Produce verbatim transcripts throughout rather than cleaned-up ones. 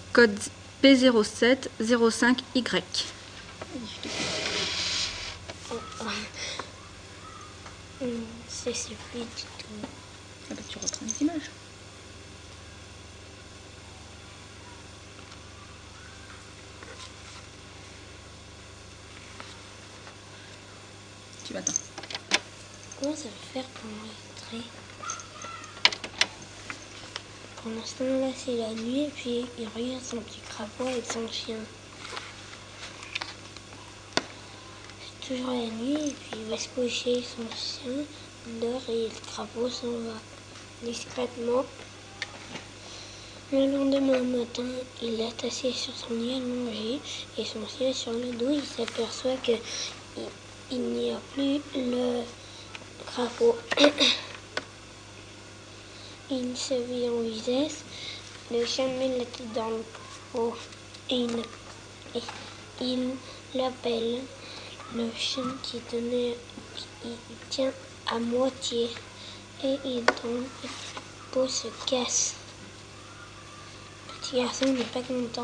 code P zéro sept zéro cinq Y. C'est fluide du tout. Ah bah, tu reprends les images. Tu vas-t'en. Comment ça va faire pour montrer? Pour l'instant, là, c'est la nuit, et puis il regarde son petit crapaud avec son chien. C'est toujours la nuit, et puis il va se coucher, son chien dort, et le crapaud s'en va discrètement. Le lendemain matin, il est assis sur son lit allongé, et son chien sur le dos. Il s'aperçoit que il, il n'y a plus le crapaud. Il se vit en vitesse, le chien met la tête dans le pot et il, et il l'appelle. Le chien qui tenait, il tient à moitié et il tombe, et le pot se casse. Le petit garçon n'est pas content.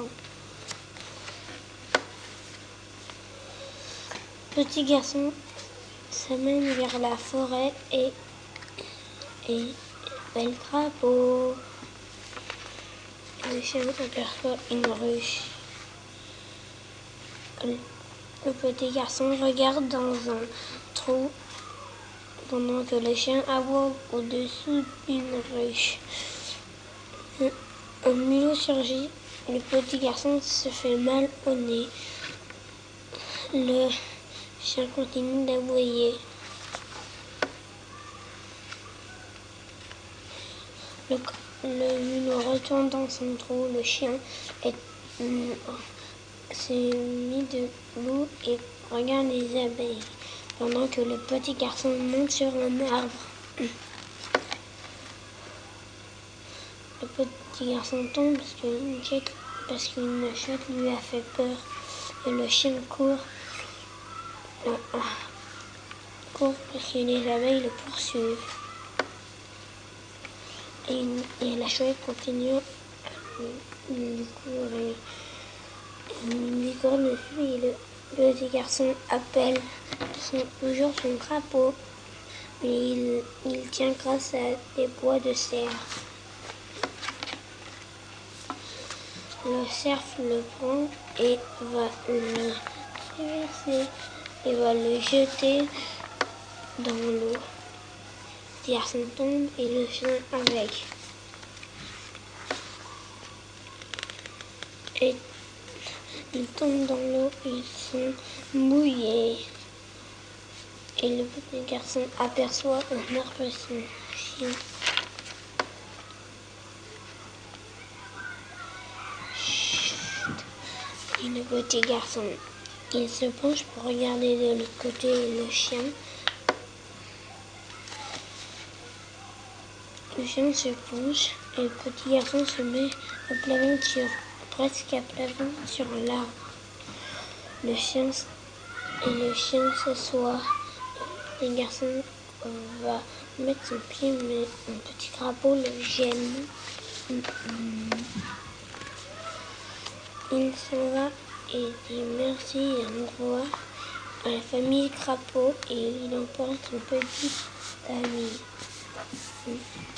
Le petit garçon s'amène vers la forêt et, et appelle le crapaud. Le chien aperçoit une ruche. Le petit garçon regarde dans un trou pendant que le chien aboie au-dessous d'une ruche. Un mulot surgit. Le petit garçon se fait mal au nez. Le chien continue d'aboyer. Le, le mulot retourne dans son trou. Le chien est, euh, s'est mis debout et regarde les abeilles, pendant que le petit garçon monte sur un arbre. Le petit garçon tombe parce qu'une chouette, parce qu'une chouette lui a fait peur. Et le chien court, euh, court parce que les abeilles le poursuivent. Et, et la chouette continue à lui courir. Il lui court dessus et le petit garçon appelle son, toujours son crapaud. Mais il, il tient grâce à des bois de cerf. Le cerf le prend et va le traverser et va le jeter dans l'eau. Le petit garçon tombe et le chien avec. Et ils tombent dans l'eau, ils sont mouillés. Et le petit garçon aperçoit un arbre et son chien. Chut. Et le petit garçon, il se penche pour regarder de l'autre côté le chien. Le chien se penche et le petit garçon se met à plat ventre sur, presque à plat ventre sur l'arbre. Le chien et le chien s'assoit. Le petit garçon va mettre son pied, mais un petit crapaud le gêne. Il s'en va et dit merci et au revoir à la famille crapaud et il emporte son petit ami.